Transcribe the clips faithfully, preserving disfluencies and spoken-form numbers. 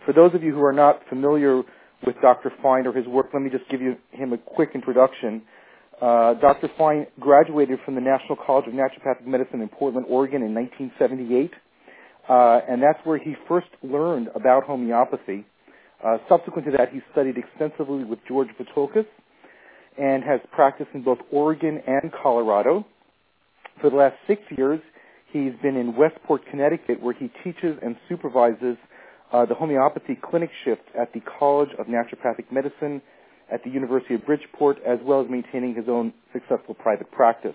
for those of you who are not familiar with Doctor Fine or his work, let me just give you him a quick introduction. Uh, Doctor Fine graduated from the National College of Naturopathic Medicine in Portland, Oregon in nineteen seventy-eight, uh, and that's where he first learned about homeopathy. Uh, subsequent to that, he studied extensively with George Vithoulkas and has practiced in both Oregon and Colorado. For the last six years, he's been in Westport, Connecticut, where he teaches and supervises uh, the homeopathy clinic shift at the College of Naturopathic Medicine at the University of Bridgeport, as well as maintaining his own successful private practice.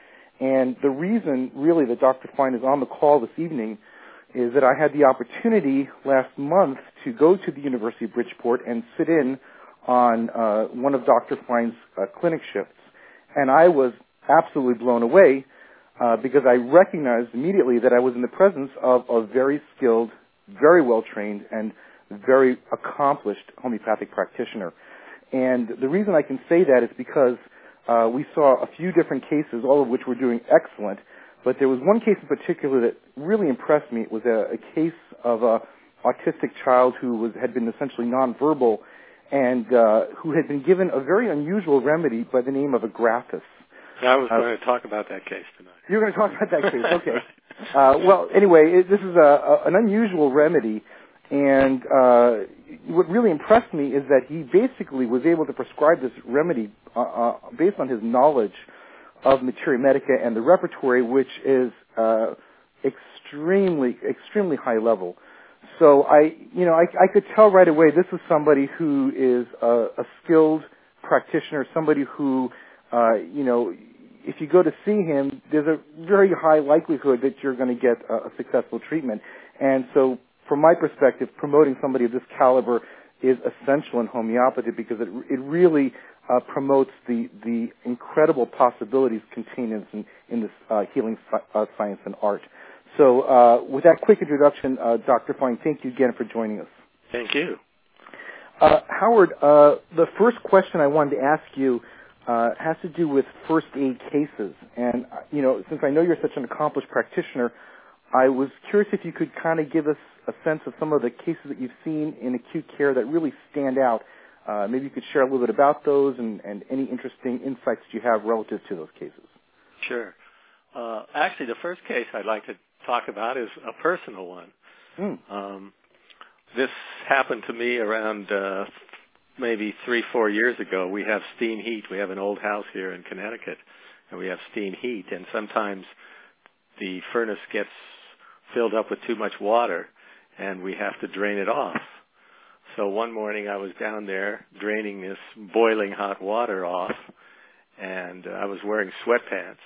And the reason, really, that Doctor Fine is on the call this evening is that I had the opportunity last month to go to the University of Bridgeport and sit in on uh, one of Doctor Fine's uh, clinic shifts. And I was absolutely blown away uh, because I recognized immediately that I was in the presence of a very skilled, very well-trained, and very accomplished homeopathic practitioner. And the reason I can say that is because uh, we saw a few different cases, all of which were doing excellent, but there was one case in particular that really impressed me. It was a, a case of a autistic child who was, had been essentially nonverbal and uh, who had been given a very unusual remedy by the name of agraphis. I was uh, going to talk about that case tonight. You're going to talk about that case, okay. uh, well, anyway, it, this is a, a, an unusual remedy, and uh, what really impressed me is that he basically was able to prescribe this remedy uh, uh, based on his knowledge of materia medica and the repertory, which is uh, extremely, extremely high level. So I, you know, I, I could tell right away this is somebody who is a, a skilled practitioner, somebody who, uh, you know, if you go to see him, there's a very high likelihood that you're going to get a, a successful treatment. And so, from my perspective, promoting somebody of this caliber is essential in homeopathy because it, it really uh, promotes the, the incredible possibilities contained in, in this uh, healing uh, science and art. So uh, with that quick introduction, uh, Doctor Fine, thank you again for joining us. Thank you. Uh, Howard, uh, the first question I wanted to ask you uh, has to do with first aid cases. And, uh, you know, since I know you're such an accomplished practitioner, I was curious if you could kind of give us a sense of some of the cases that you've seen in acute care that really stand out. Uh, maybe you could share a little bit about those and, and any interesting insights you have relative to those cases. Sure. Uh, actually, the first case I'd like to talk about is a personal one. Mm. Um, this happened to me around uh, maybe three, four years ago. We have steam heat. We have an old house here in Connecticut, and we have steam heat. And sometimes the furnace gets filled up with too much water, and we have to drain it off. So one morning I was down there draining this boiling hot water off, and uh, I was wearing sweatpants.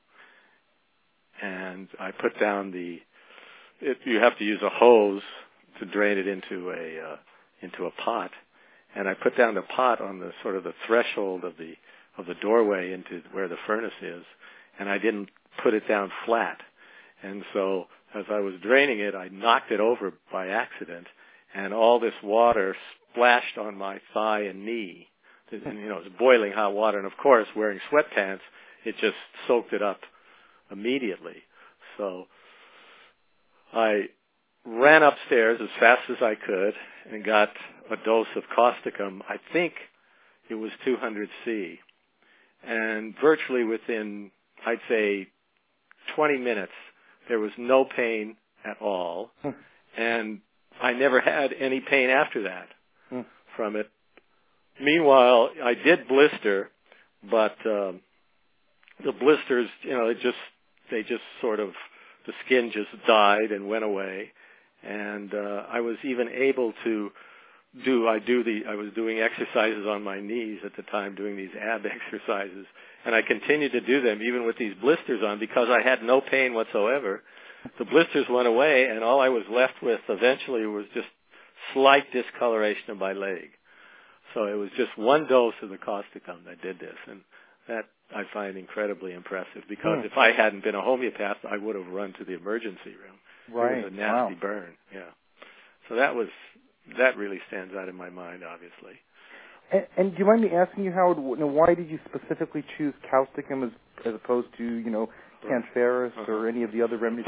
And I put down the, it, you have to use a hose to drain it into a uh, into a pot, and I put down the pot on the sort of the threshold of the of the doorway into where the furnace is, and I didn't put it down flat, and so as I was draining it, I knocked it over by accident, and all this water splashed on my thigh and knee. And, you know, it was boiling hot water, and of course, wearing sweatpants, it just soaked it up immediately. So I ran upstairs as fast as I could and got a dose of causticum. I think it was two hundred C. And virtually within, I'd say, twenty minutes, there was no pain at all. Hmm. And I never had any pain after that hmm. from it. Meanwhile, I did blister, but um, the blisters, you know, it just they just sort of, the skin just died and went away. And uh, I was even able to do, I do the, I was doing exercises on my knees at the time, doing these ab exercises. And I continued to do them even with these blisters on because I had no pain whatsoever. The blisters went away, and all I was left with eventually was just slight discoloration of my leg. So it was just one dose of the causticum that did this. And that I find incredibly impressive because hmm. if I hadn't been a homeopath, I would have run to the emergency room. Right. It was a nasty wow. burn. Yeah. So that was that really stands out in my mind, obviously. And, and do you mind me asking you, Howard, you know, why did you specifically choose causticum as as opposed to, you know, canferous uh-huh. or any of the other remedies? Well,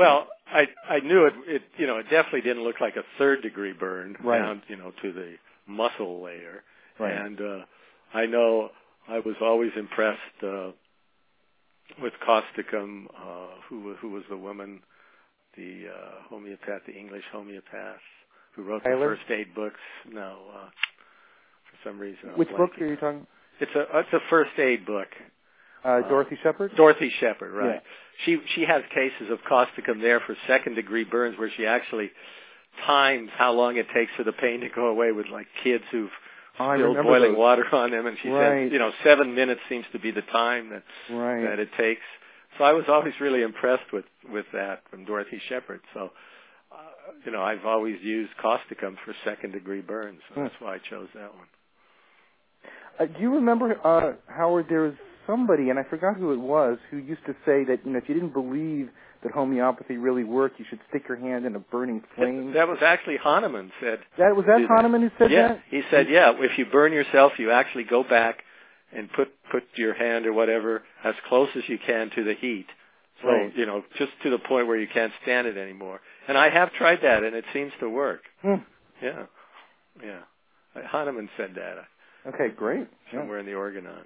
I I knew it. It you know it definitely didn't look like a third degree burn right. down you know to the muscle layer. Right. And uh, I know I was always impressed uh, with Causticum. Uh, who who was the woman, the uh, homeopath, the English homeopath who wrote Tyler? the first aid books? No, uh, for some reason. Which book blanking. are you talking? It's a it's a first aid book. Uh, Dorothy uh, Shepard? Dorothy Shepard, right. Yeah. She she has cases of causticum there for second degree burns where she actually times how long it takes for the pain to go away with like kids who've oh, spilled boiling those. water on them, and she right. said, you know, seven minutes seems to be the time that right. that it takes. So I was always really impressed with, with that from Dorothy Shepard. So, uh, you know, I've always used causticum for second degree burns, so hmm. that's why I chose that one. Uh, do you remember, uh, Howard, there was somebody, and I forgot who it was, who used to say that, you know, if you didn't believe that homeopathy really worked, you should stick your hand in a burning flame? That, that was actually Hahnemann said. That Was that Hahnemann who said yeah, that? Yeah, he said, yeah, if you burn yourself, you actually go back and put, put your hand or whatever as close as you can to the heat. So, right. you know, just to the point where you can't stand it anymore. And I have tried that, and it seems to work. Hmm. Yeah, yeah. Hahnemann said that. Okay, great. Somewhere yeah. in the Organon.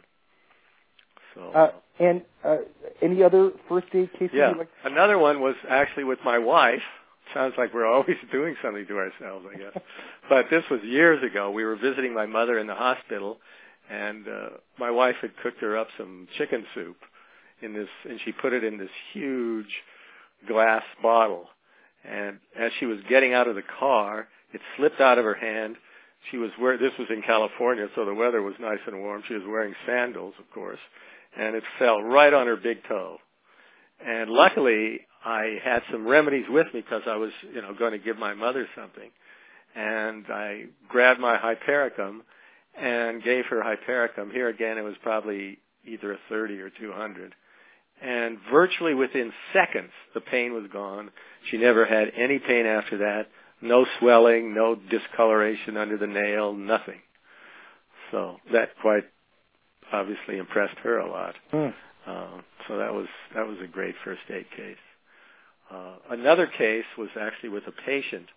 So, uh, and uh, any other first aid cases? Yeah, you'd like to- another one was actually with my wife. Sounds like we're always doing something to ourselves, I guess. But this was years ago. We were visiting my mother in the hospital, and uh, my wife had cooked her up some chicken soup in this, and she put it in this huge glass bottle. And as she was getting out of the car, it slipped out of her hand. She was wearing, this was in California, so the weather was nice and warm. She was wearing sandals, of course, and it fell right on her big toe. And luckily, I had some remedies with me because I was, you know, going to give my mother something. And I grabbed my hypericum and gave her hypericum. Here again, it was probably either a thirty or two hundred. And virtually within seconds, the pain was gone. She never had any pain after that. No swelling, no discoloration under the nail, nothing. So that quite obviously impressed her a lot. Hmm. Uh, so that was that was a great first aid case. Uh, another case was actually with a patient,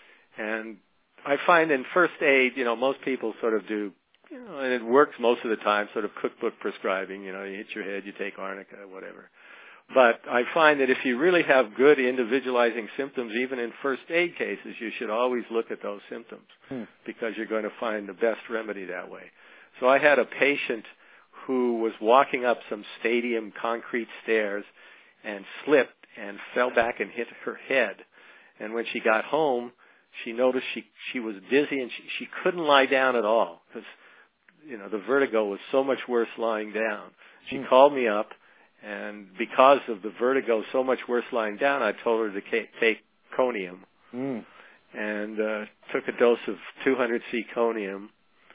and I find in first aid, you know, most people sort of do, you know, and it works most of the time, sort of cookbook prescribing. You know, you hit your head, you take arnica, whatever. But I find that if you really have good individualizing symptoms, even in first aid cases, you should always look at those symptoms hmm. because you're going to find the best remedy that way. So I had a patient who was walking up some stadium concrete stairs and slipped and fell back and hit her head. And when she got home, she noticed she she was dizzy and she, she couldn't lie down at all because, you know, the vertigo was so much worse lying down. She mm. called me up, and because of the vertigo so much worse lying down, I told her to take conium mm. and uh, took a dose of two hundred C conium.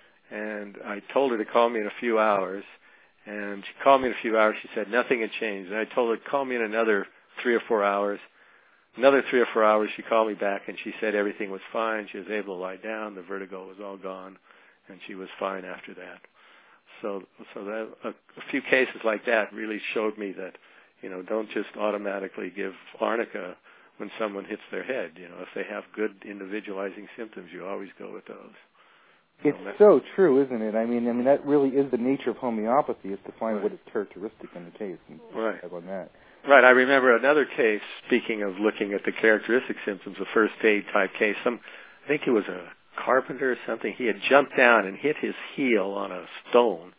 And I told her to call me in a few hours. And she called me in a few hours. She said nothing had changed. And I told her, call me in another three or four hours. Another three or four hours, she called me back, and she said everything was fine. She was able to lie down. The vertigo was all gone, and she was fine after that. So, so that a, a few cases like that really showed me that, you know, don't just automatically give arnica when someone hits their head. You know, if they have good individualizing symptoms, you always go with those. It's so true, isn't it? I mean, I mean that really is the nature of homeopathy, is to find right. what is characteristic in the case and right. on that. Right. I remember another case. Speaking of looking at the characteristic symptoms, a first aid type case. Some, I think he was a carpenter or something. He had jumped down and hit his heel on a stone,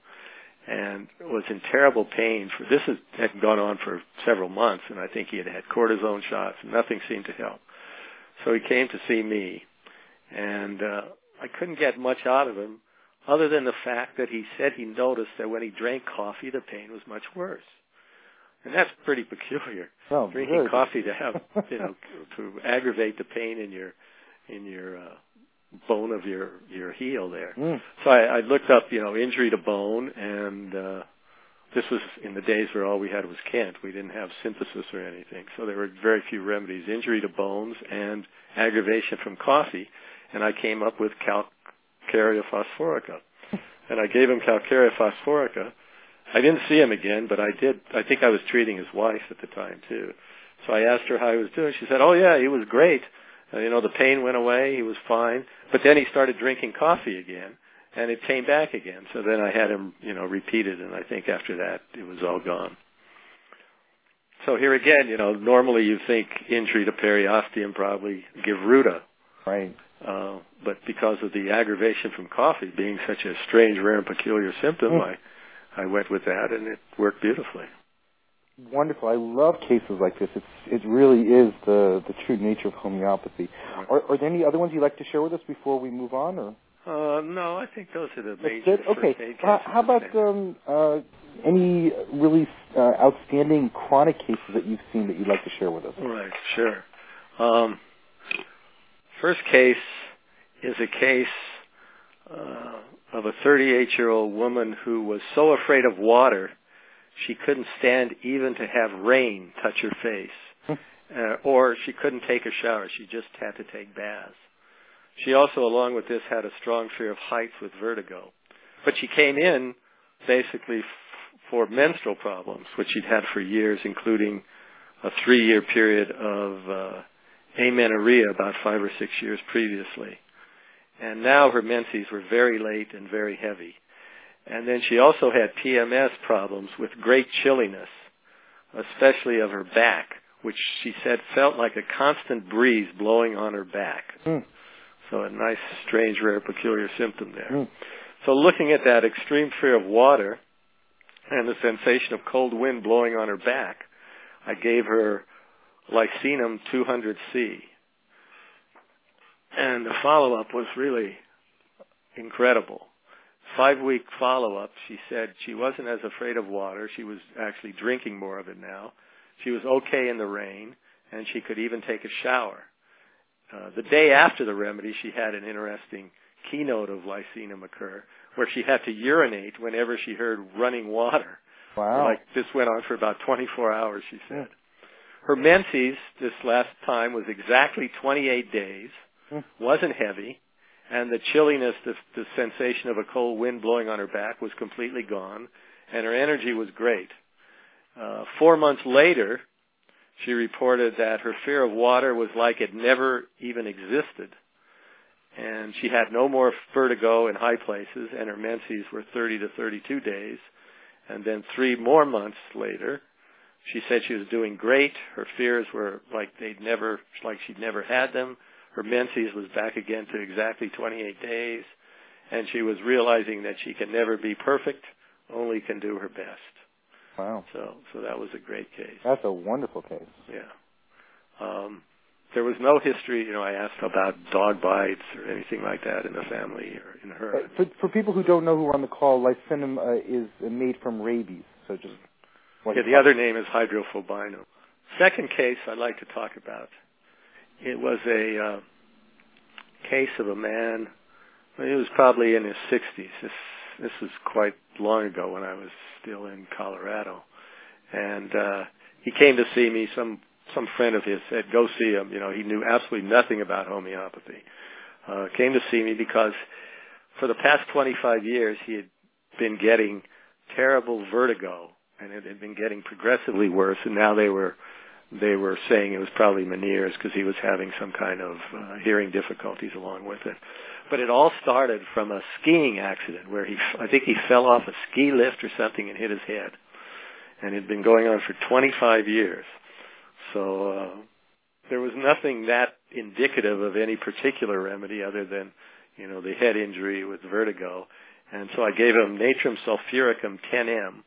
and was in terrible pain. For this is, had gone on for several months, and I think he had had cortisone shots, and nothing seemed to help. So he came to see me, and uh, I couldn't get much out of him other than the fact that he said he noticed that when he drank coffee, the pain was much worse. And that's pretty peculiar. Oh, Drinking good. coffee to have, you know, to aggravate the pain in your, in your uh, bone of your, your heel there. Mm. So I, I looked up, you know, injury to bone, and uh, this was in the days where all we had was Kent. We didn't have synthesis or anything. So there were very few remedies, injury to bones and aggravation from coffee. And I came up with Calcarea phosphorica. And I gave him Calcarea phosphorica. I didn't see him again, but I did. I think I was treating his wife at the time, too. So I asked her how he was doing. She said, oh, yeah, he was great. Uh, you know, the pain went away. He was fine. But then he started drinking coffee again, and it came back again. So then I had him, you know, repeat it, and I think after that it was all gone. So here again, you know, normally you think injury to periosteum, probably give Ruta. Right. Uh, but because of the aggravation from coffee being such a strange, rare, and peculiar symptom, mm. I, I went with that, and it worked beautifully. Wonderful. I love cases like this. It's, it really is the, the true nature of homeopathy. Right. Are, are there any other ones you'd like to share with us before we move on? Or? Uh, no, I think those are the major That's okay. first aid cases. Uh, how about um, uh, any really uh, outstanding chronic cases that you've seen that you'd like to share with us? Right, sure. Um, first case is a case uh, of a thirty-eight-year-old woman who was so afraid of water she couldn't stand even to have rain touch her face, uh, or she couldn't take a shower. She just had to take baths. She also, along with this, had a strong fear of heights with vertigo. But she came in basically f- for menstrual problems, which she'd had for years, including a three-year period of uh, amenorrhea about five or six years previously. And now her menses were very late and very heavy. And then she also had P M S problems with great chilliness, especially of her back, which she said felt like a constant breeze blowing on her back. Mm. So a nice, strange, rare, peculiar symptom there. Mm. So looking at that extreme fear of water and the sensation of cold wind blowing on her back, I gave her Lycinum two hundred C. And the follow-up was really incredible. Five-week follow-up, she said she wasn't as afraid of water. She was actually drinking more of it now. She was okay in the rain, and she could even take a shower. Uh, the day after the remedy, she had an interesting keynote of Lycinum occur, where she had to urinate whenever she heard running water. Wow. Like this went on for about twenty-four hours, she said. Yeah. Her menses this last time was exactly twenty-eight days, mm. wasn't heavy, and the chilliness, the, the sensation of a cold wind blowing on her back was completely gone, and her energy was great. Uh, four months later, she reported that her fear of water was like it never even existed, and she had no more vertigo in high places, and her menses were thirty to thirty-two days. And then three more months later, she said she was doing great. Her fears were like they'd never, like she'd never had them. Her menses was back again to exactly twenty-eight days, and she was realizing that she can never be perfect, only can do her best. Wow. So, so that was a great case. That's a wonderful case. Yeah. Um, there was no history, you know, I asked about dog bites or anything like that in the family or in her. Uh, for, for people who don't know who are on the call, Lycinum uh, is made from rabies. So just yeah, the other name is Hydrophobinum. Second case I'd like to talk about. It was a uh, case of a man. Well, he was probably in his sixties. This this was quite long ago when I was still in Colorado, and uh, he came to see me. Some some friend of his said, "Go see him." You know, he knew absolutely nothing about homeopathy. Uh, came to see me because for the past twenty-five years he had been getting terrible vertigo, and it had been getting progressively worse. And now they were they were saying it was probably Meniere's because he was having some kind of uh, hearing difficulties along with it. But it all started from a skiing accident where he, I think he fell off a ski lift or something and hit his head. And it had been going on for twenty-five years. So uh, there was nothing that indicative of any particular remedy other than, you know, the head injury with vertigo. And so I gave him Natrum sulfuricum ten M.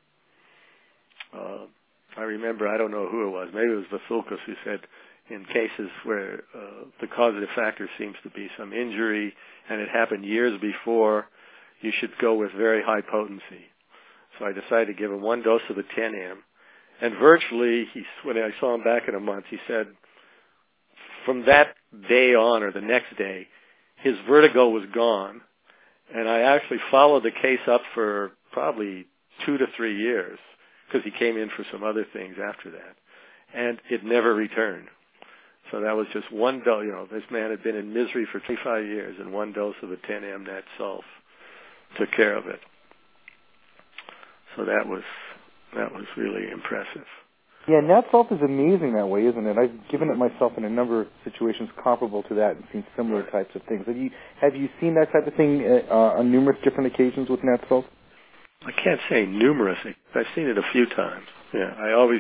Uh, I remember, I don't know who it was, maybe it was Vathulkas who said, in cases where uh, the causative factor seems to be some injury and it happened years before, you should go with very high potency. So I decided to give him one dose of the ten M. And virtually, he, when I saw him back in a month, he said from that day on or the next day, his vertigo was gone. And I actually followed the case up for probably two to three years because he came in for some other things after that. And it never returned. So that was just one dose. You know, this man had been in misery for twenty-five years, and one dose of the ten M Nat Sulf took care of it. So that was that was really impressive. Yeah, Nat Self is amazing that way, isn't it? I've given it myself in a number of situations comparable to that and seen similar types of things. Have you have you seen that type of thing uh, on numerous different occasions with Nat Self? I can't say numerous. I've seen it a few times. Yeah, I always,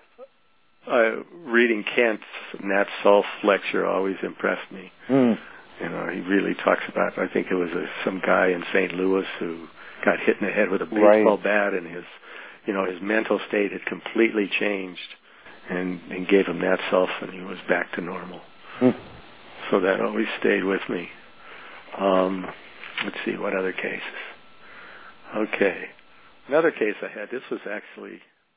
uh, reading Kent's Nat Self lecture always impressed me. Mm. You know, he really talks about, I think it was a, some guy in Saint Louis who got hit in the head with a baseball right. bat, and his, you know, his mental state had completely changed, and, and gave him Nat Self, and he was back to normal. Mm. So that always stayed with me. Um, let's see, what other cases? Okay. Another case I had, this was actually,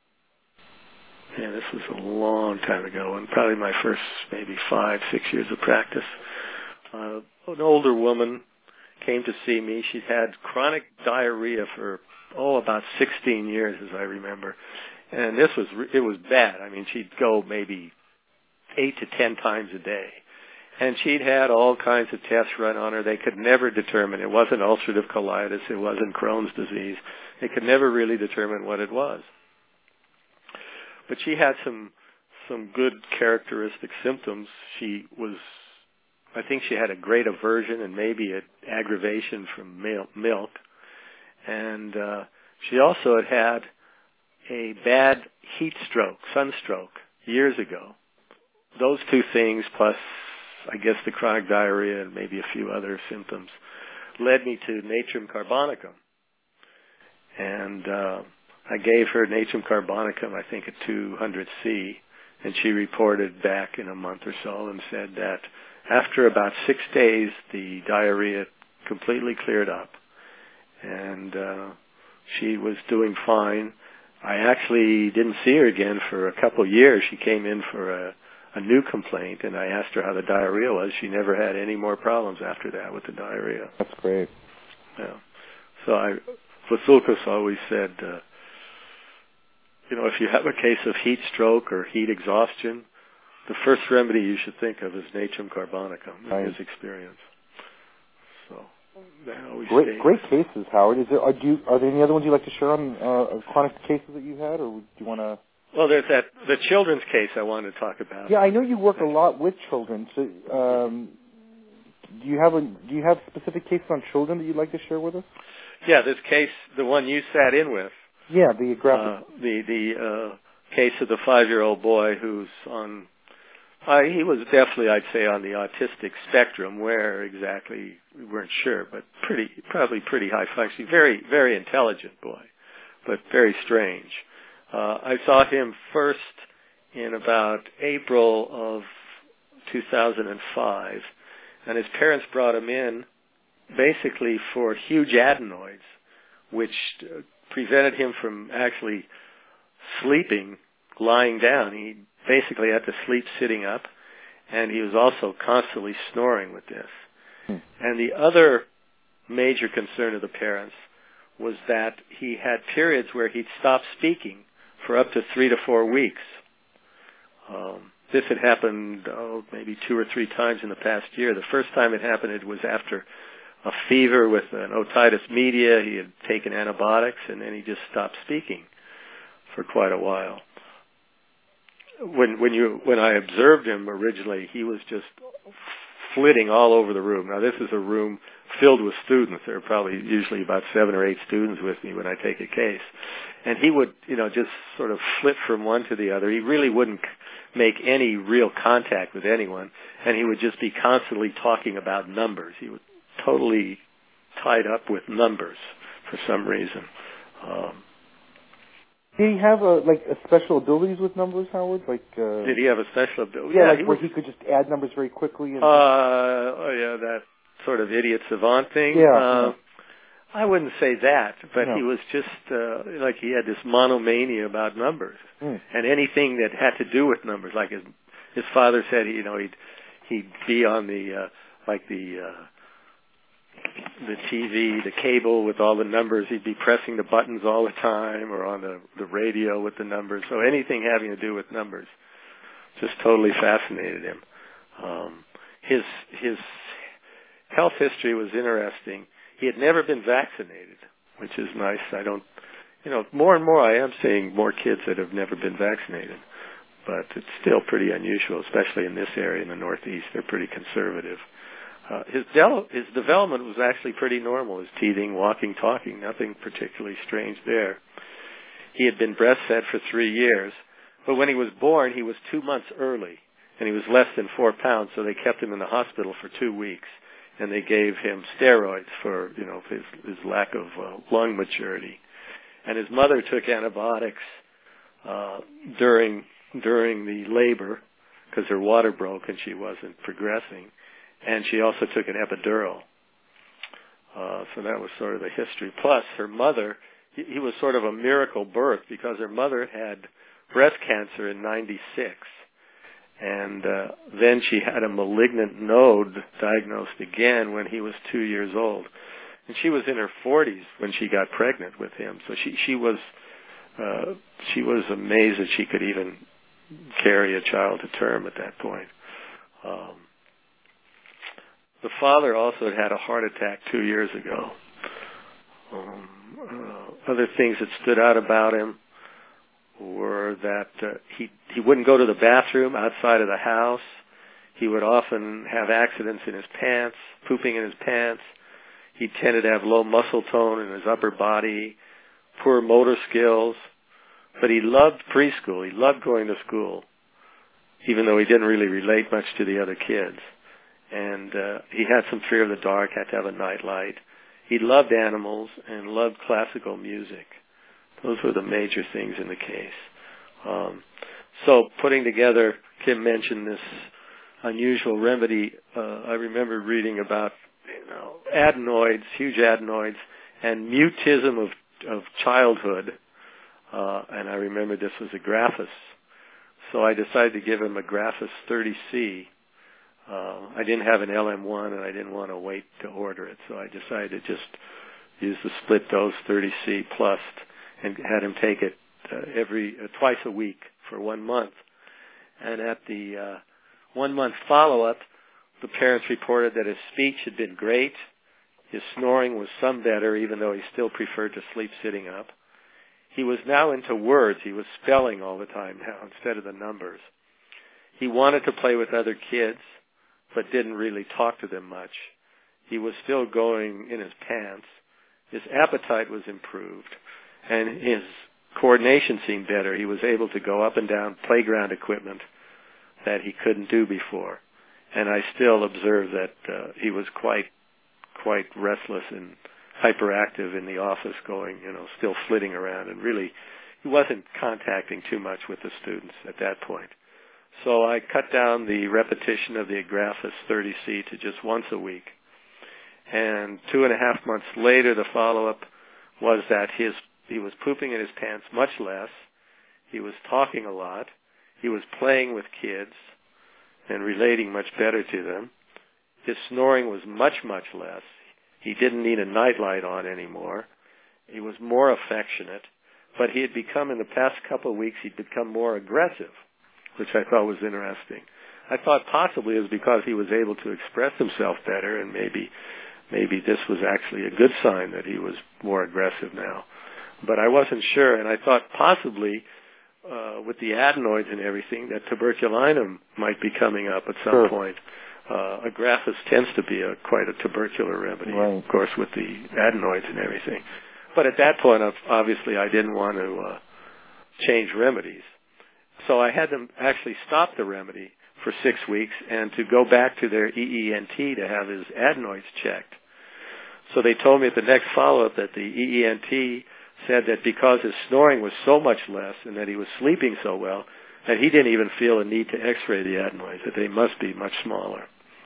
yeah, this was a long time ago, and probably my first maybe five, six years of practice. Uh, an older woman came to see me. She'd had chronic diarrhea for, oh, about sixteen years, as I remember. And this was, it was bad. I mean, she'd go maybe eight to ten times a day. And she'd had all kinds of tests run on her. They could never determine. It wasn't ulcerative colitis. It wasn't Crohn's disease. They could never really determine what it was. But she had some some good characteristic symptoms. She was, I think she had a great aversion and maybe an aggravation from milk. And uh, she also had had a bad heat stroke, sunstroke, years ago. Those two things, plus I guess the chronic diarrhea and maybe a few other symptoms, led me to Natrum carbonicum. And uh, I gave her Natrum carbonicum, I think a two hundred C, and she reported back in a month or so and said that after about six days, the diarrhea completely cleared up. And uh, she was doing fine. I actually didn't see her again for a couple of years. She came in for a a new complaint, and I asked her how the diarrhea was. She never had any more problems after that with the diarrhea. That's great. Yeah. So I, Vasulkas always said, uh, you know, if you have a case of heat stroke or heat exhaustion, the first remedy you should think of is Natrum carbonicum, in right. his experience. So that always great, stays. great cases, Howard. Is there are, do you, are there any other ones you'd like to share on uh, chronic cases that you had, or do you want to? Well, there's that the children's case I wanted to talk about. Yeah, I know you work a lot with children. So, um, do you have a do you have specific cases on children that you'd like to share with us? Yeah, this case, the one you sat in with. Yeah, the graphic. Uh, the the uh, case of the five-year-old boy who's on. Uh, he was definitely, I'd say, on the autistic spectrum. Where exactly, we weren't sure, but pretty, probably pretty high functioning. Very, very intelligent boy, but very strange. Uh, I saw him first in about April of two thousand five, and his parents brought him in basically for huge adenoids, which uh, prevented him from actually sleeping lying down. He basically had to sleep sitting up, and he was also constantly snoring with this. Hmm. And the other major concern of the parents was that he had periods where he'd stop speaking for up to three to four weeks. Um, this had happened oh, maybe two or three times in the past year. The first time it happened, it was after a fever with an otitis media. He had taken antibiotics, and then he just stopped speaking for quite a while. When when you when I observed him originally, he was just flitting all over the room. Now, this is a room filled with students. There are probably usually about seven or eight students with me when I take a case. And he would, you know, just sort of flit from one to the other. He really wouldn't make any real contact with anyone, and he would just be constantly talking about numbers. He was totally tied up with numbers for some reason. Um, Did he have a, like a special abilities with numbers, Howard? Like uh, did he have a special ability? Yeah, yeah like he where was, he could just add numbers very quickly. And uh, oh yeah, that sort of idiot savant thing. Yeah. Uh, yeah. I wouldn't say that, but no. he was just uh, like he had this monomania about numbers, mm. and anything that had to do with numbers. Like his his father said, you know, he'd he'd be on the uh, like the uh, the T V, the cable with all the numbers. He'd be pressing the buttons all the time, or on the the radio with the numbers. So anything having to do with numbers just totally fascinated him. Um, his his health history was interesting. He had never been vaccinated, which is nice. I don't, you know, more and more I am seeing more kids that have never been vaccinated. but it's still pretty unusual, especially in this area in the Northeast. They're pretty conservative. Uh, his, de- his development was actually pretty normal. His teething, walking, talking, nothing particularly strange there. He had been breastfed for three years, but when he was born, he was two months early, and he was less than four pounds, so they kept him in the hospital for two weeks, and they gave him steroids for, you know, his, his lack of uh, lung maturity. And his mother took antibiotics uh, during during the labor because her water broke and she wasn't progressing. And she also took an epidural. Uh, so that was sort of the history. Plus, her mother, he, he was sort of a miracle birth because her mother had breast cancer in ninety-six. And uh, then she had a malignant node diagnosed again when he was two years old. And she was in her forties when she got pregnant with him. So she, she was uh, she was amazed that she could even carry a child to term at that point. Um, The father also had had a heart attack two years ago. Um, uh, other things that stood out about him were that uh, he he wouldn't go to the bathroom outside of the house. He would often have accidents in his pants, pooping in his pants. He tended to have low muscle tone in his upper body, poor motor skills. But he loved preschool. He loved going to school, even though he didn't really relate much to the other kids. And uh, he had some fear of the dark, had to have a nightlight. He loved animals and loved classical music. Those were the major things in the case. Um, so putting together, Kim mentioned this unusual remedy. Uh, I remember reading about, you know, adenoids, huge adenoids, and mutism of, of childhood. Uh, and I remember this was Agraphis. So I decided to give him Agraphis thirty C. Uh, I didn't have an L M one, and I didn't want to wait to order it, so I decided to just use the split dose thirty C plus, and had him take it uh, every uh, twice a week for one month. And at the uh, one month follow-up, the parents reported that his speech had been great. His snoring was some better, even though he still preferred to sleep sitting up. He was now into words. He was spelling all the time now instead of the numbers. He wanted to play with other kids, but didn't really talk to them much. He was still going in his pants. His appetite was improved, and his coordination seemed better. He was able to go up and down playground equipment that he couldn't do before. And I still observed that uh, he was quite, quite restless and hyperactive in the office, going, you know, still flitting around, and really he wasn't contacting too much with the students at that point. So I cut down the repetition of the Agraphis thirty C to just once a week. And two and a half months later, the follow-up was that his he was pooping in his pants much less. He was talking a lot. He was playing with kids and relating much better to them. His snoring was much, much less. He didn't need a nightlight on anymore. He was more affectionate. But he had become, in the past couple of weeks, he'd become more aggressive, which I thought was interesting. I thought possibly it was because he was able to express himself better, and maybe maybe this was actually a good sign that he was more aggressive now. But I wasn't sure, and I thought possibly uh, with the adenoids and everything that tuberculinum might be coming up at some sure. point. Uh, Agraphis tends to be a, quite a tubercular remedy, right. of course, with the adenoids and everything. But at that point, obviously, I didn't want to uh, change remedies. So I had them actually stop the remedy for six weeks and to go back to their E E N T to have his adenoids checked. So they told me at the next follow-up that the E E N T said that because his snoring was so much less and that he was sleeping so well, that he didn't even feel a need to x-ray the adenoids, that they must be much smaller.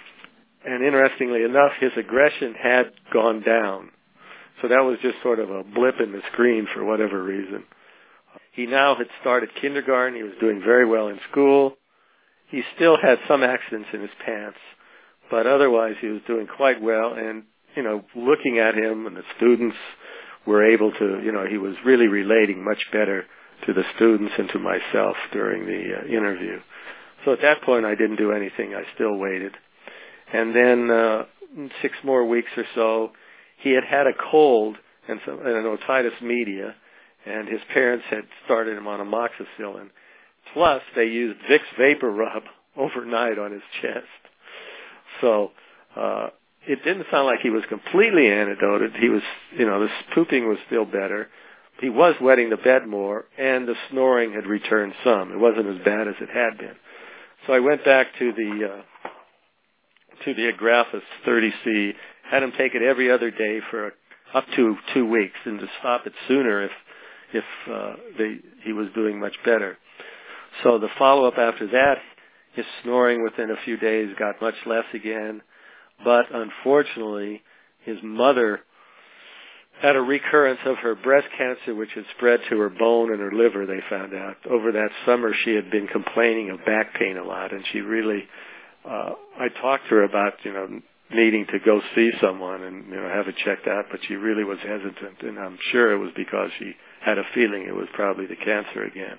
And interestingly enough, his aggression had gone down. So that was just sort of a blip in the screen for whatever reason. He now had started kindergarten. He was doing very well in school. He still had some accidents in his pants, but otherwise he was doing quite well. And, you know, looking at him, and the students were able to, you know, he was really relating much better to the students and to myself during the uh, interview. So at that point I didn't do anything. I still waited. And then uh, six more weeks or so, he had had a cold and, some, and an otitis media, and his parents had started him on amoxicillin. plus they used Vicks Vapor Rub overnight on his chest. So uh, it didn't sound like he was completely antidoted. He was, you know, the pooping was still better. He was wetting the bed more, and the snoring had returned some. It wasn't as bad as it had been. So I went back to the uh, to the Agraphis thirty C, had him take it every other day for up to two weeks, and to stop it sooner if if uh, they, he was doing much better. So the follow-up after that, his snoring within a few days got much less again, but unfortunately, his mother had a recurrence of her breast cancer, which had spread to her bone and her liver, they found out. Over that summer, she had been complaining of back pain a lot, and she really, uh, I talked to her about, you know, needing to go see someone and, you know, have it checked out, but she really was hesitant, and I'm sure it was because she had a feeling it was probably the cancer again.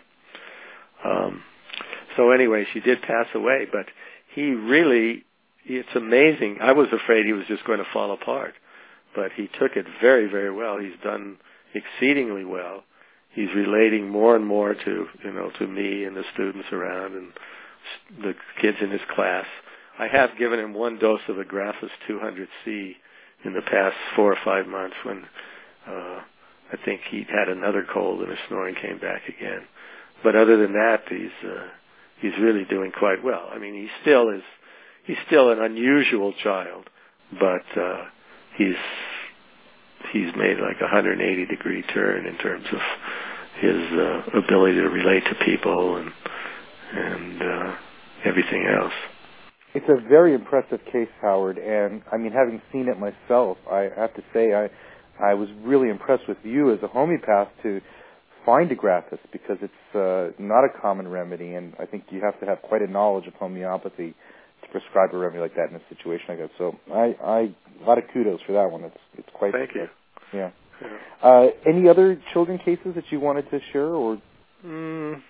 Um, so anyway, she did pass away, but he really, it's amazing. I was afraid he was just going to fall apart, but he took it very, very well. He's done exceedingly well. He's relating more and more to, you know, to me and the students around and the kids in his class. I have given him one dose of Agraphis two hundred C in the past four or five months when uh, I think he had another cold and his snoring came back again. But other than that, he's uh, he's really doing quite well. I mean, he still is he's still an unusual child, but uh, he's he's made like a one hundred eighty degree turn in terms of his uh, ability to relate to people and and uh, everything else. It's a very impressive case, Howard, and I mean, having seen it myself, I have to say I I was really impressed with you as a homeopath to find Agraphis, because it's uh, not a common remedy, and I think you have to have quite a knowledge of homeopathy to prescribe a remedy like that in a situation like that. So I, I a lot of kudos for that one. It's it's quite. Thank you. Yeah. yeah. Uh, any other children cases that you wanted to share, or? Mm,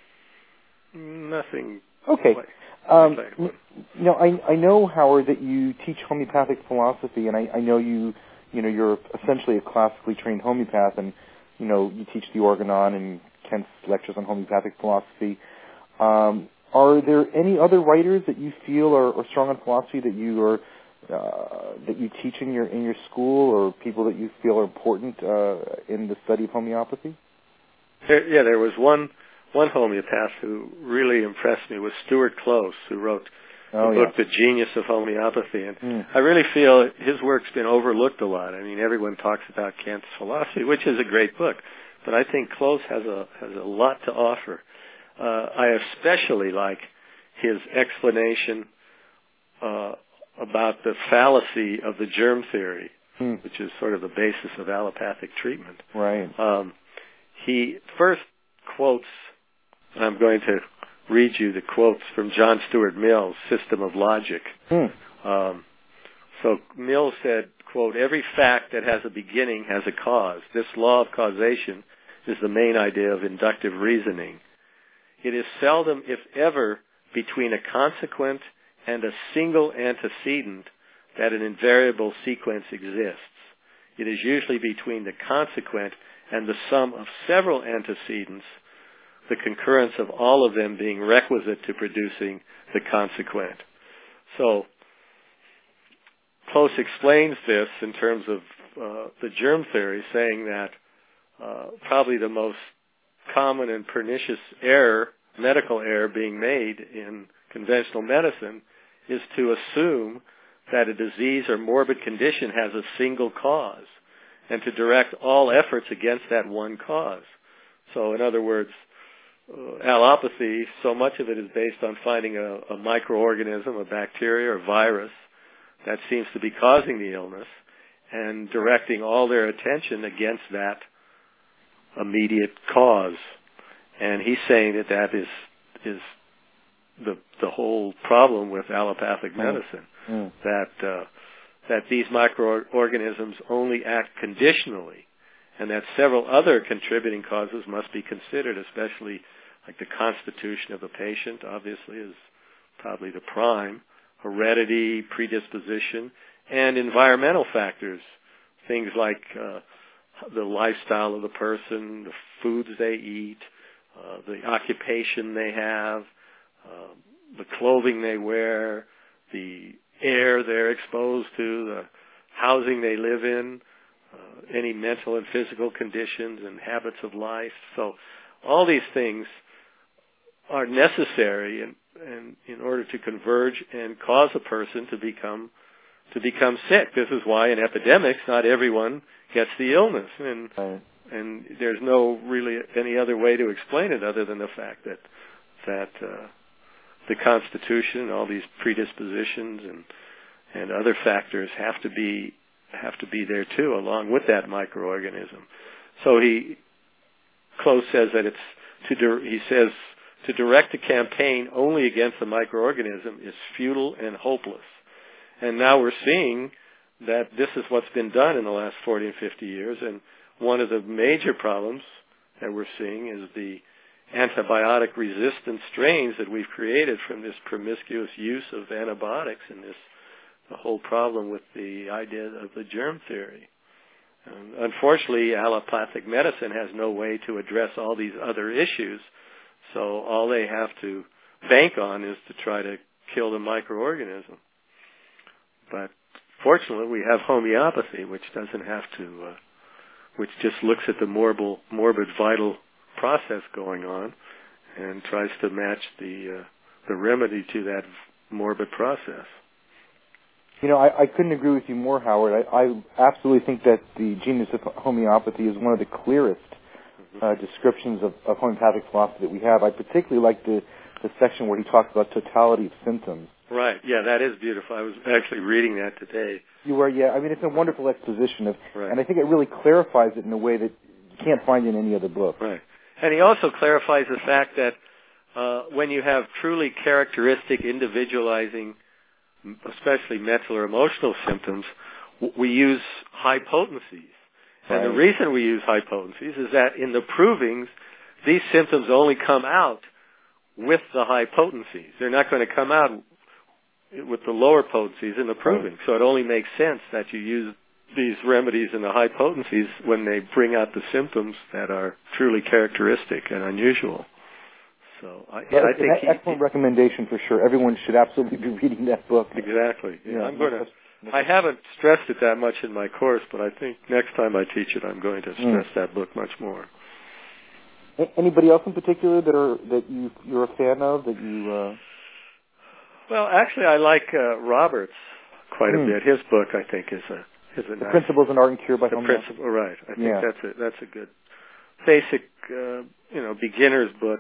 nothing. Okay. Like, um, like you know, I I know, Howard, that you teach homeopathic philosophy, and I, I know you you know you're essentially a classically trained homeopath, and you know you teach the Organon and Kent's lectures on homeopathic philosophy. Um, are there any other writers that you feel are, are strong on philosophy that you are uh, that you teach in your in your school, or people that you feel are important uh, in the study of homeopathy? There, yeah, there was one one homeopath who really impressed me was Stuart Close, who wrote oh, the book yeah. The Genius of Homeopathy, and mm. I really feel his work's been overlooked a lot. I mean, everyone talks about Kant's philosophy, which is a great book, but I think Close has a has a lot to offer. Uh, I especially like his explanation uh, about the fallacy of the germ theory, mm. which is sort of the basis of allopathic treatment. Right. Um, he first quotes, and I'm going to read you the quotes from John Stuart Mill's System of Logic. Mm. Um, so Mill said, quote, "Every fact that has a beginning has a cause. This law of causation is the main idea of inductive reasoning. It is seldom, if ever, between a consequent and a single antecedent that an invariable sequence exists. It is usually between the consequent and the sum of several antecedents, the concurrence of all of them being requisite to producing the consequent." So Close explains this in terms of uh, the germ theory, saying that uh, probably the most common and pernicious error, medical error being made in conventional medicine, is to assume that a disease or morbid condition has a single cause and to direct all efforts against that one cause. So in other words, uh, allopathy, so much of it is based on finding a, a microorganism, a bacteria or virus that seems to be causing the illness and directing all their attention against that immediate cause. And he's saying that that is is the the whole problem with allopathic medicine, mm. that uh, that these microorganisms only act conditionally, and that several other contributing causes must be considered, especially like the constitution of the patient, obviously, is probably the prime, heredity, predisposition, and environmental factors, things like uh, the lifestyle of the person, the foods they eat, uh, the occupation they have, uh, the clothing they wear, the air they're exposed to, the housing they live in, uh, any mental and physical conditions and habits of life. So all these things are necessary in, in, in order to converge and cause a person to become to become sick. This is why in epidemics not everyone gets the illness, and right. and there's no really any other way to explain it other than the fact that that uh, the Constitution, all these predispositions and and other factors have to be have to be there too, along with that microorganism. So he Close says that it's to di- he says to direct a campaign only against the microorganism is futile and hopeless. And now we're seeing that this is what's been done in the last forty and fifty years. And one of the major problems that we're seeing is the antibiotic-resistant strains that we've created from this promiscuous use of antibiotics and this the whole problem with the idea of the germ theory. And unfortunately, allopathic medicine has no way to address all these other issues, so all they have to bank on is to try to kill the microorganism. But fortunately, we have homeopathy, which doesn't have to, uh, which just looks at the morbid, morbid vital process going on and tries to match the uh, the remedy to that morbid process. You know, I, I couldn't agree with you more, Howard. I, I absolutely think that the genius of homeopathy is one of the clearest uh, descriptions of, of homeopathic philosophy that we have. I particularly like the, the section where he talks about totality of symptoms. Right. Yeah, that is beautiful. I was actually reading that today. You were, yeah. I mean, it's a wonderful exposition of, right. and I think it really clarifies it in a way that you can't find in any other book. Right. And he also clarifies the fact that uh, when you have truly characteristic, individualizing, especially mental or emotional symptoms, we use high potencies. And right. the reason we use high potencies is that in the provings, these symptoms only come out with the high potencies. They're not going to come out with the lower potencies in the proving. Right. So it only makes sense that you use these remedies in the high potencies when they bring out the symptoms that are truly characteristic and unusual. So I, well, I think an he, excellent he, recommendation for sure. Everyone should absolutely be reading that book. Exactly. Yeah, yeah, I'm going to. I haven't stressed it that much in my course, but I think next time I teach it, I'm going to stress mm. that book much more. Anybody else in particular that are that you you're a fan of that you? Uh... Well, actually, I like uh, Roberts quite mm. a bit. His book, I think, is a is a the nice, Principles in Art and Cure by the Homeopathy. principle, right? I think yeah. that's a that's a good basic, uh, you know, beginner's book.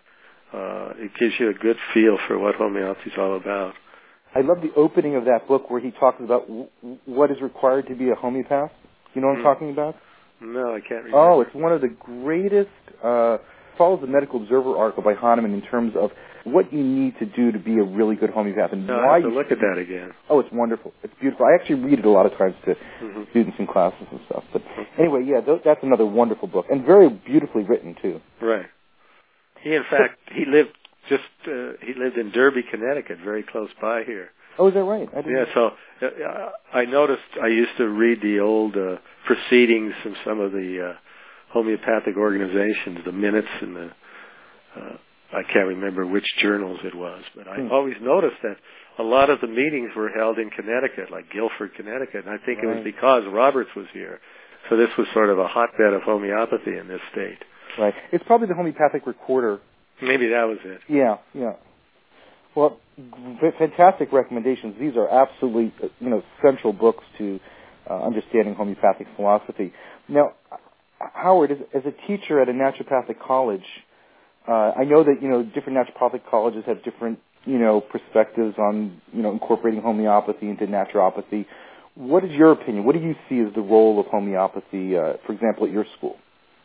Uh, it gives you a good feel for what homeopathy is all about. I love the opening of that book where he talks about w- what is required to be a homeopath. You know what mm. I'm talking about? No, I can't remember. Oh, it's one of the greatest, uh, follows the Medical Observer article by Hahnemann in terms of what you need to do to be a really good homeopath. And no, why I have to you look at that again. Oh, it's wonderful. It's beautiful. I actually read it a lot of times to mm-hmm. students in classes and stuff. But anyway, yeah, th- that's another wonderful book. And very beautifully written, too. Right. He, in fact, he lived just, uh, he lived in Derby, Connecticut, very close by here. Oh, is that right? I didn't yeah, know. so uh, I noticed, I used to read the old uh, proceedings from some of the uh, homeopathic organizations, the minutes and the, uh, I can't remember which journals it was, but I hmm. always noticed that a lot of the meetings were held in Connecticut, like Guilford, Connecticut, and I think right. it was because Roberts was here. So this was sort of a hotbed of homeopathy in this state. Right. It's probably the Homeopathic Recorder. Maybe that was it. Yeah, yeah. Well, g- fantastic recommendations. These are absolutely, you know, central books to uh, understanding homeopathic philosophy. Now, Howard, as, as a teacher at a naturopathic college, uh, I know that, you know, different naturopathic colleges have different, you know, perspectives on, you know, incorporating homeopathy into naturopathy. What is your opinion? What do you see as the role of homeopathy, uh, for example, at your school?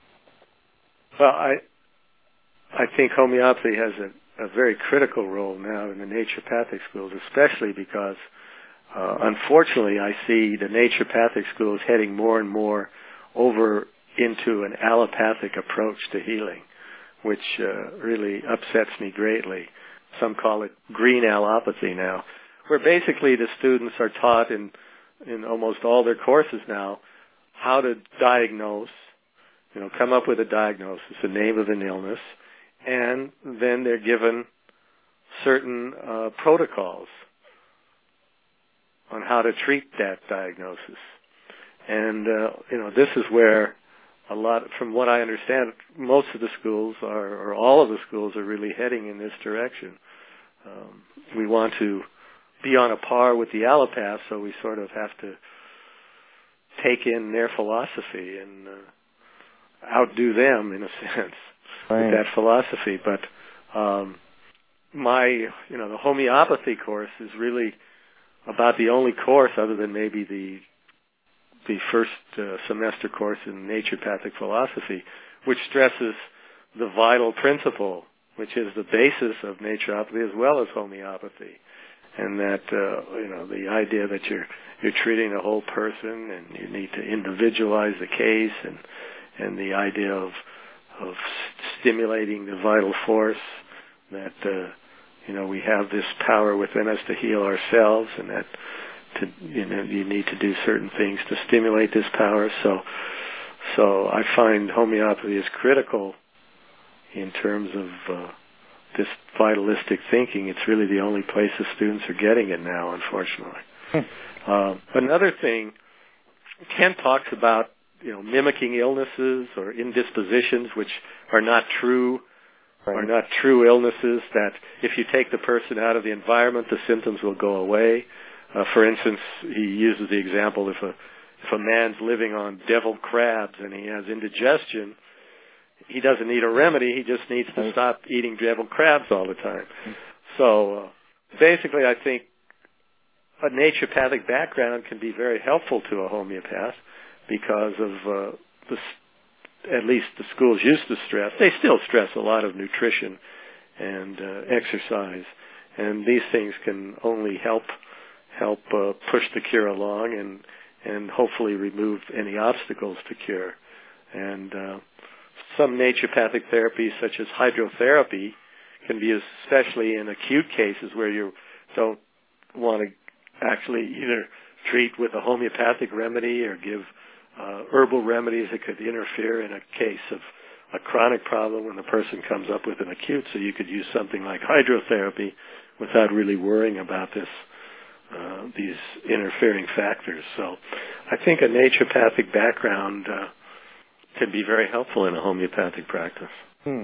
Well, I I think homeopathy has a, a very critical role now in the naturopathic schools, especially because, uh, unfortunately, I see the naturopathic schools heading more and more over into an allopathic approach to healing, which uh, really upsets me greatly. Some call it green allopathy now, where basically the students are taught in, in almost all their courses now how to diagnose, you know, come up with a diagnosis, the name of an illness, and then they're given certain uh, protocols on how to treat that diagnosis. And, uh, you know, this is where a lot, from what I understand, most of the schools are, or all of the schools are really heading in this direction. Um, we want to be on a par with the allopaths, so we sort of have to take in their philosophy and uh, outdo them, in a sense, right, with that philosophy. But um, my, you know, the homeopathy course is really about the only course, other than maybe the the first uh, semester course in naturopathic philosophy, which stresses the vital principle, which is the basis of naturopathy as well as homeopathy, and that uh, you know, the idea that you're you're treating a whole person and you need to individualize the case, and and the idea of of stimulating the vital force, that uh, you know, we have this power within us to heal ourselves, and that to, you know, you need to do certain things to stimulate this power. So, so I find homeopathy is critical in terms of uh, this vitalistic thinking. It's really the only place the students are getting it now, unfortunately. Hmm. Um, another thing, Ken talks about, you know, mimicking illnesses or indispositions, which are not true. Right. Are not true illnesses, that if you take the person out of the environment, the symptoms will go away. Uh, for instance, he uses the example, if a if a man's living on deviled crabs and he has indigestion, he doesn't need a remedy, he just needs to stop eating deviled crabs all the time. So uh, basically, I think a naturopathic background can be very helpful to a homeopath because of uh, the at least the schools used to stress. They still stress a lot of nutrition and uh, exercise, and these things can only help help uh, push the cure along and and hopefully remove any obstacles to cure. And uh, some naturopathic therapies, such as hydrotherapy, can be used especially in acute cases where you don't want to actually either treat with a homeopathic remedy or give Uh, herbal remedies that could interfere in a case of a chronic problem when the person comes up with an acute. So you could use something like hydrotherapy without really worrying about this, uh, these interfering factors. So I think a naturopathic background uh, can be very helpful in a homeopathic practice. Hmm.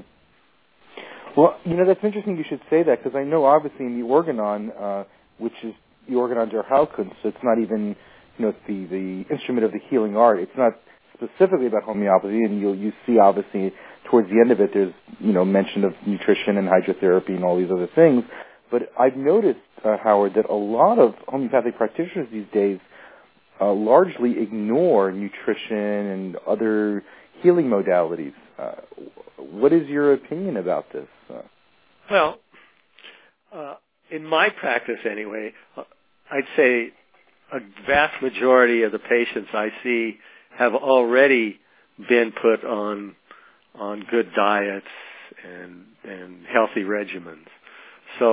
Well, you know, that's interesting you should say that, because I know obviously in the Organon, uh, which is the Organon der Heilkunst, so it's not even, you know, it's the, the instrument of the healing art. It's not specifically about homeopathy, and you'll you see obviously towards the end of it there's, you know, mention of nutrition and hydrotherapy and all these other things. But I've noticed, uh, Howard, that a lot of homeopathic practitioners these days uh, largely ignore nutrition and other healing modalities. Uh, what is your opinion about this? Uh, well, uh, in my practice anyway, uh, I'd say a vast majority of the patients I see have already been put on on good diets and and healthy regimens. So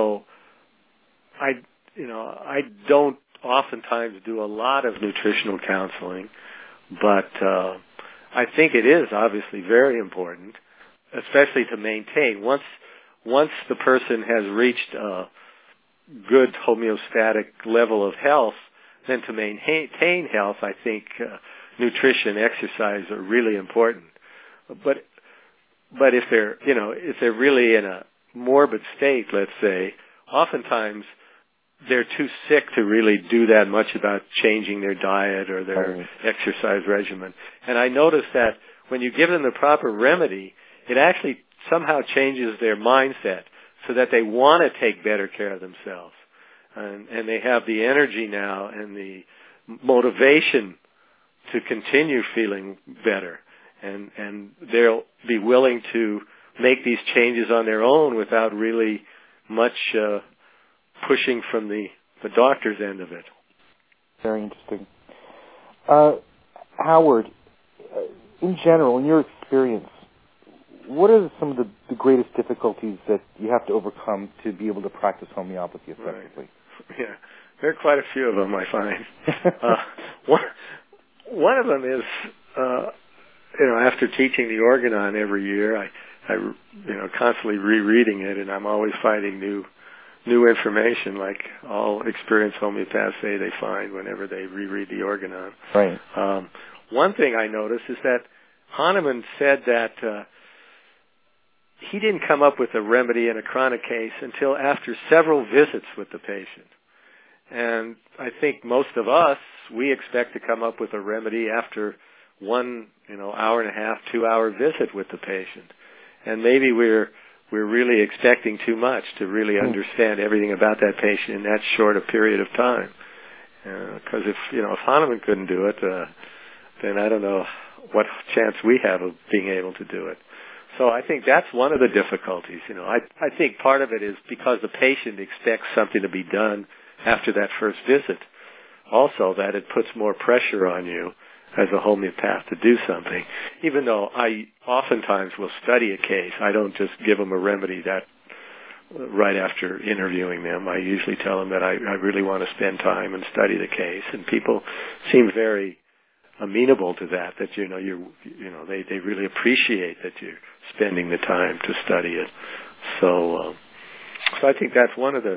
I you know I don't oftentimes do a lot of nutritional counseling, but uh, I think it is obviously very important, especially to maintain once once the person has reached a good homeostatic level of health. Then to maintain health, I think uh, nutrition, exercise are really important. But but if they're you know if they're really in a morbid state, let's say, oftentimes they're too sick to really do that much about changing their diet or their right. exercise regimen. And I notice that when you give them the proper remedy, it actually somehow changes their mindset so that they want to take better care of themselves. And, and they have the energy now and the motivation to continue feeling better. And, and they'll be willing to make these changes on their own without really much uh, pushing from the, the doctor's end of it. Very interesting. Uh, Howard, in general, in your experience, what are some of the, the greatest difficulties that you have to overcome to be able to practice homeopathy effectively? Right. Yeah, there are quite a few of them, I find. uh, one, one of them is, uh, you know, after teaching the Organon every year, I I, you know, constantly rereading it, and I'm always finding new, new information, like all experienced homeopaths say they find whenever they reread the Organon. Right. Um, one thing I noticed is that Hahnemann said that uh, he didn't come up with a remedy in a chronic case until after several visits with the patient. And I think most of us, we expect to come up with a remedy after one, you know, hour and a half, two hour visit with the patient. And maybe we're we're really expecting too much to really understand everything about that patient in that short a period of time. Because uh, if you know if Hahnemann couldn't do it, uh, then I don't know what chance we have of being able to do it. So I think that's one of the difficulties. You know, I I think part of it is because the patient expects something to be done after that first visit. Also, that it puts more pressure on you as a homeopath to do something. Even though I oftentimes will study a case, I don't just give them a remedy that right after interviewing them. I usually tell them that I, I really want to spend time and study the case, and people seem very amenable to that. That you know, you you know, they they really appreciate that you're spending the time to study it. So, um, so I think that's one of the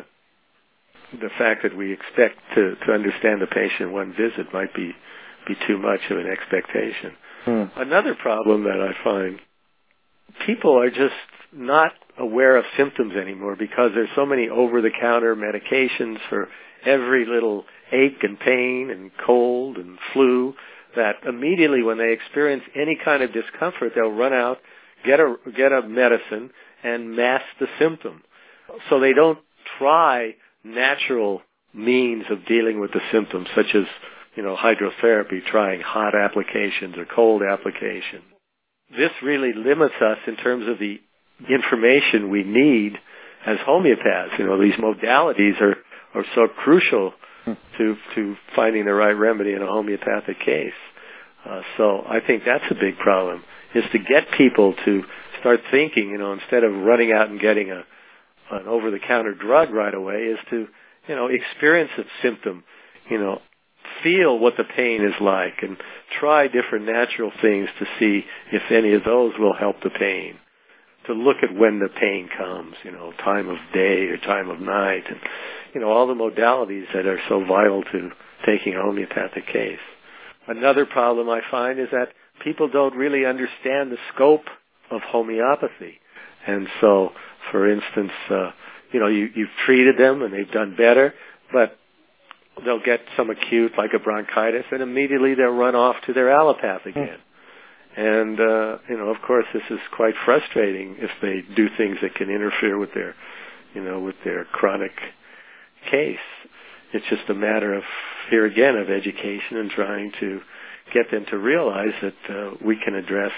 the fact that we expect to to understand the patient in one visit might be. be too much of an expectation. Hmm. Another problem that I find, people are just not aware of symptoms anymore because there's so many over-the-counter medications for every little ache and pain and cold and flu that immediately when they experience any kind of discomfort, they'll run out, get a, get a medicine, and mask the symptom. So they don't try natural means of dealing with the symptoms, such as you know, hydrotherapy, trying hot applications or cold applications. This really limits us in terms of the information we need as homeopaths. You know, these modalities are, are so crucial to to finding the right remedy in a homeopathic case. Uh, so I think that's a big problem, is to get people to start thinking, you know, instead of running out and getting a an over-the-counter drug right away, is to, you know, experience a symptom, you know, feel what the pain is like and try different natural things to see if any of those will help the pain. To look at when the pain comes, you know, time of day or time of night, and, you know, all the modalities that are so vital to taking a homeopathic case. Another problem I find is that people don't really understand the scope of homeopathy. And so, for instance, uh, you know, you, you've treated them and they've done better, but they'll get some acute, like a bronchitis, and immediately they'll run off to their allopath again. And, uh, you know, of course, this is quite frustrating if they do things that can interfere with their, you know, with their chronic case. It's just a matter of, here again, of education and trying to get them to realize that uh, we can address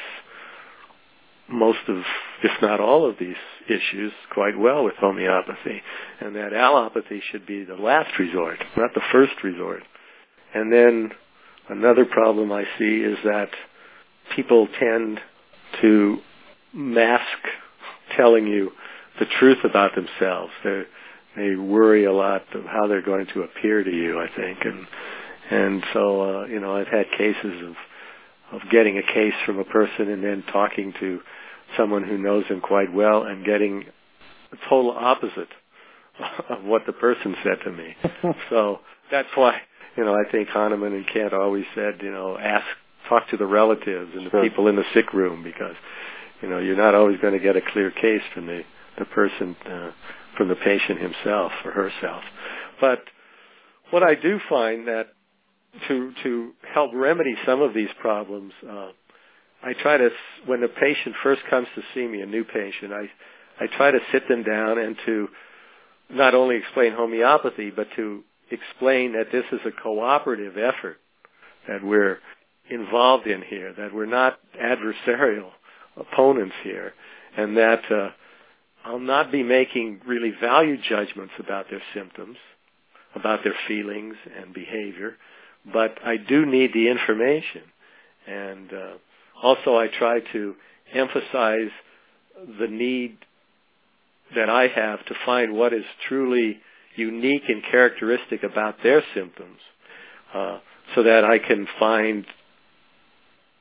most of, if not all of these issues quite well with homeopathy, and that allopathy should be the last resort, not the first resort. And then another problem I see is that people tend to mask telling you the truth about themselves. They they worry a lot of how they're going to appear to you, I think, and and so uh, you know, I've had cases of of getting a case from a person and then talking to someone who knows them quite well and getting the total opposite of what the person said to me. So that's why, you know, I think Hahnemann and Kent always said, you know, ask, talk to the relatives and the sure. people in the sick room, because, you know, you're not always going to get a clear case from the, the person, uh, from the patient himself or herself. But what I do find that to, to help remedy some of these problems, uh, I try to, when the patient first comes to see me, a new patient, I, I try to sit them down and to not only explain homeopathy, but to explain that this is a cooperative effort that we're involved in here, that we're not adversarial opponents here, and that uh, I'll not be making really value judgments about their symptoms, about their feelings and behavior, but I do need the information. And uh, also I try to emphasize the need that I have to find what is truly unique and characteristic about their symptoms, uh, so that I can find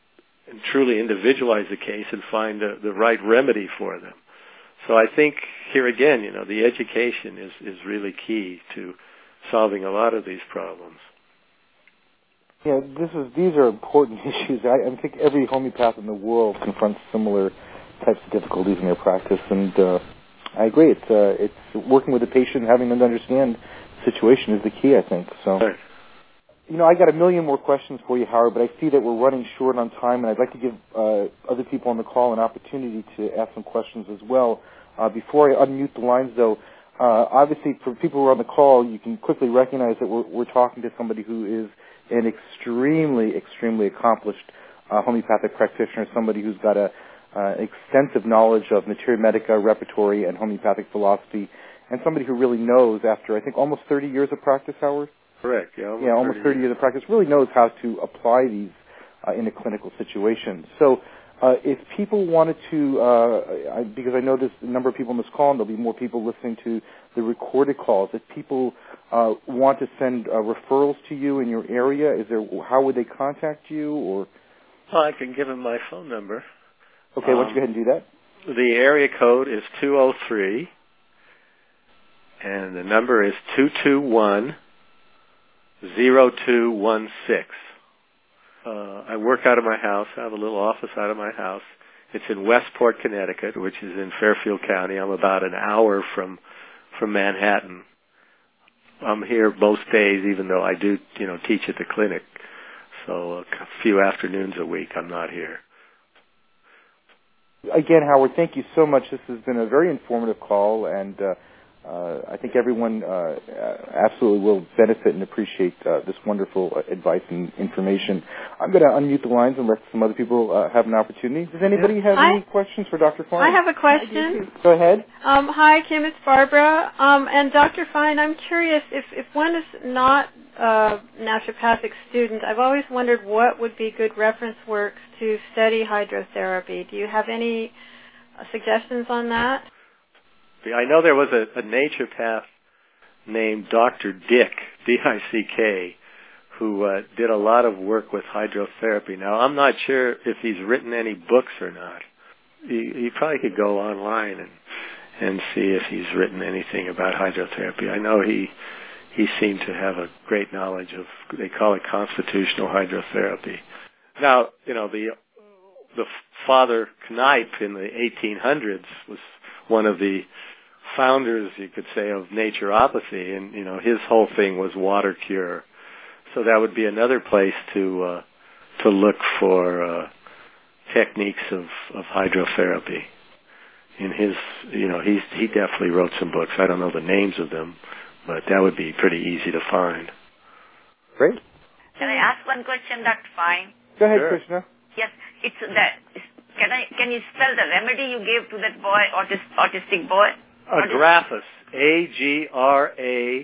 and truly individualize the case and find the, the right remedy for them. So I think here again, you know, the education is, is really key to solving a lot of these problems. Yeah, this is these are important issues. I, I think every homeopath in the world confronts similar types of difficulties in their practice, and uh, I agree. It's uh, it's working with the patient, having them understand the situation is the key, I think. So, right. You know, I got a million more questions for you, Howard, but I see that we're running short on time, and I'd like to give uh, other people on the call an opportunity to ask some questions as well. Uh, before I unmute the lines, though, uh, obviously for people who are on the call, you can quickly recognize that we're, we're talking to somebody who is an extremely, extremely accomplished uh, homeopathic practitioner, somebody who's got a uh, extensive knowledge of materia medica, repertory, and homeopathic philosophy, and somebody who really knows, after I think almost thirty years of practice, Howard. Correct. Yeah, almost, yeah, almost thirty, thirty years. years of practice, really knows how to apply these uh, in a clinical situation. So, uh, if people wanted to, uh, I, because I know there's a number of people on this call, and there'll be more people listening to the recorded calls. If people uh, want to send uh, referrals to you in your area, is there? How would they contact you? Or well, I can give them my phone number. Okay, why don't you go ahead and do that? The area code is two oh three, and the number is two two one, zero two one six. Uh, I work out of my house. I have a little office out of my house. It's in Westport, Connecticut, which is in Fairfield County. I'm about an hour from from Manhattan. I'm here most days, even though I do, you know, teach at the clinic. So a few afternoons a week, I'm not here. Again, Howard, thank you so much. This has been a very informative call, and uh, uh, I think everyone uh, absolutely will benefit and appreciate uh, this wonderful advice and information. I'm going to unmute the lines and let some other people uh, have an opportunity. Does anybody have Hi. any questions for Doctor Fine? I have a question. Go ahead. Um, hi, Kim. It's Barbara. Um, and Doctor Fine, I'm curious, if, if one is not a naturopathic student, I've always wondered what would be good reference works to study hydrotherapy. Do you have any uh, suggestions on that? I know there was a, a naturopath named Doctor Dick, D I C K, who uh, did a lot of work with hydrotherapy. Now, I'm not sure if he's written any books or not. You, you probably could go online and and see if he's written anything about hydrotherapy. I know he he seemed to have a great knowledge of, they call it constitutional hydrotherapy. Now, you know, the the Father Kneipp in the eighteen hundreds was one of the founders, you could say, of naturopathy, and you know, his whole thing was water cure. So that would be another place to uh, to look for uh, techniques of, of hydrotherapy. In his, you know, he's he definitely wrote some books. I don't know the names of them, but that would be pretty easy to find. Great. Can I ask one question, Doctor Fine? Go ahead, Sure. Krishna. Yes, it's that. Can I? Can you spell the remedy you gave to that boy, autis, autistic boy? Agraphis, A G R A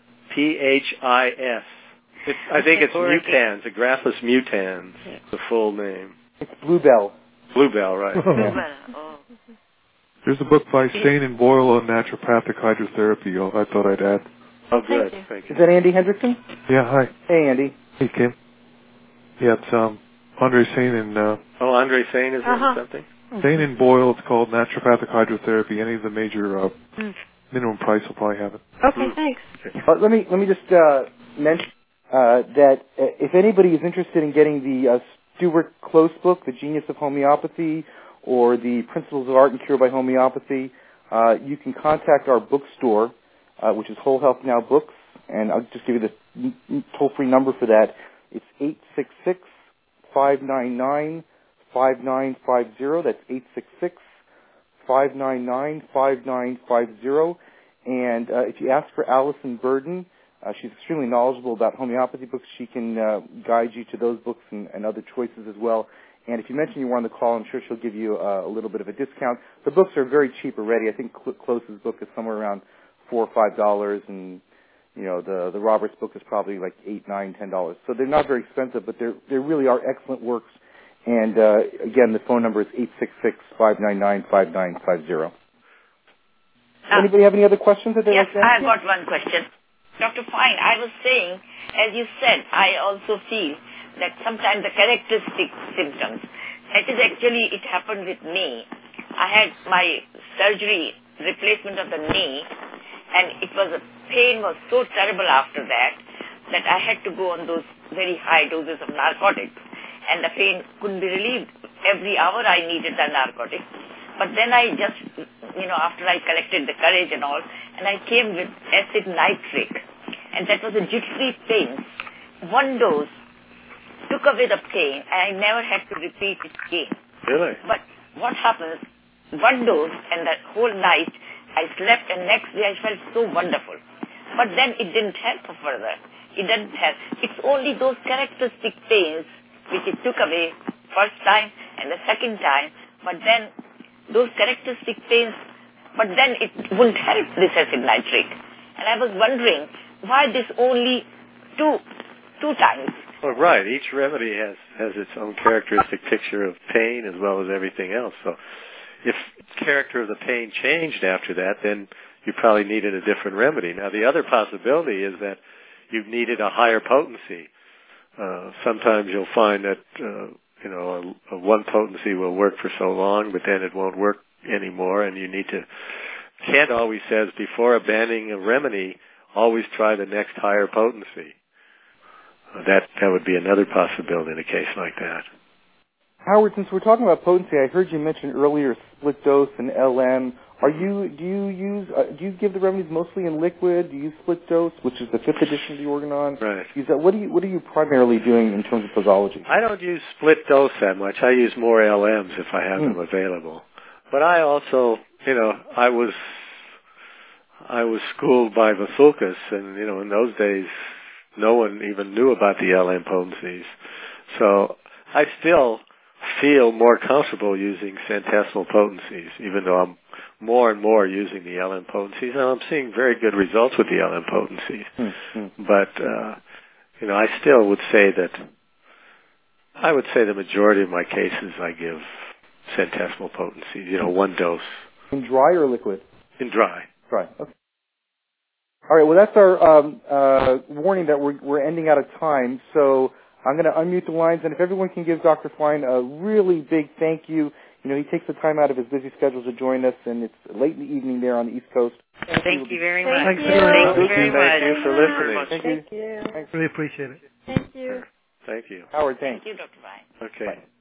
P H I S. It's, I think it's mutans, Agraphis mutans, the full name. It's Bluebell. Bluebell, right. Bluebell. Oh. There's a book by Sane and Boyle on naturopathic hydrotherapy. Oh, I thought I'd add. Oh, good. Thank you. Thank you. Is that Andy Hendrickson? Yeah, hi. Hey, Andy. Hey, Kim. Yeah, it's um, Andre Sane and uh, Oh, Andre Sane is Uh-huh. in something? Sane and Boyle. It's called naturopathic hydrotherapy. Any of the major uh, Mm. minimum price will probably have it. Okay, Mm. thanks. Uh, let me let me just uh, mention uh, that uh, if anybody is interested in getting the uh, Stuart Close book, The Genius of Homeopathy, or the Principles of Art and Cure by Homeopathy, uh, you can contact our bookstore, uh, which is Whole Health Now Books, and I'll just give you the toll-free number for that. It's eight six six, five nine nine, five nine five zero. That's eight six six, five nine nine, five nine five zero. And uh, if you ask for Allison Burden, uh, she's extremely knowledgeable about homeopathy books. She can uh, guide you to those books and, and other choices as well. And if you mention you were on the call, I'm sure she'll give you uh, a little bit of a discount. The books are very cheap already. I think Cl- Close's book is somewhere around four or five dollars, and you know the the Roberts book is probably like eight, nine, ten dollars. So they're not very expensive, but they they really are excellent works. And uh, again, the phone number is eight six six, five nine nine, five nine five zero. Ah. Anybody have any other questions that they'd Yes, like to ask? I've got one question. Doctor Fine, I was saying, as you said, I also feel that sometimes the characteristic symptoms. That is actually, it happened with me. I had my surgery, replacement of the knee, and it was, the pain was so terrible after that, that I had to go on those very high doses of narcotics, and the pain couldn't be relieved. Every hour I needed the narcotics. But then I just, you know, after I collected the courage and all, and I came with acid nitric, and that was a jittery pain. One dose took away the pain, and I never had to repeat it again. Really? But what happens, one dose, and the whole night I slept, and next day I felt so wonderful. But then it didn't help further. It didn't help. It's only those characteristic pains which it took away first time and the second time, but then those characteristic pains, but then it wouldn't help this acid nitric. And I was wondering why this only two, two times. Well, right. Each remedy has, has its own characteristic picture of pain as well as everything else. So if the character of the pain changed after that, then you probably needed a different remedy. Now, the other possibility is that you needed a higher potency. Uh, sometimes you'll find that, uh, you know, a, a one potency will work for so long, but then it won't work anymore, and you need to... Kent always says, before abandoning a remedy, always try the next higher potency. Uh, that that would be another possibility in a case like that. Howard, since we're talking about potency, I heard you mention earlier split dose and L M. Are you do you use uh, do you give the remedies mostly in liquid? Do you use split dose, which is the fifth edition of the Organon? Right. Use that. What do you what are you primarily doing in terms of posology? I don't use split dose that much. I use more L Ms if I have mm. them available. But I also, you know, I was I was schooled by Vathulkas, and you know, in those days, no one even knew about the L M potencies. So I still feel more comfortable using centesimal potencies, even though I'm more and more using the L M potencies, and I'm seeing very good results with the L M potencies. Mm-hmm. But, uh, you know, I still would say that, I would say the majority of my cases I give centesimal potencies, you know, one dose. In dry or liquid? In dry. Dry, okay. All right, well, that's our um, uh, warning that we're, we're ending out of time, so I'm going to unmute the lines, and if everyone can give Doctor Fine a really big thank you. You know, he takes the time out of his busy schedule to join us, and it's late in the evening there on the East Coast. Thank, thank you very much. Thank you. Thank you very much. Thank you for listening. Thank you. Thank you. Thanks. Really appreciate it. Thank you. Thank you. Howard, thanks. Thank you, Doctor Fine. Okay. Bye.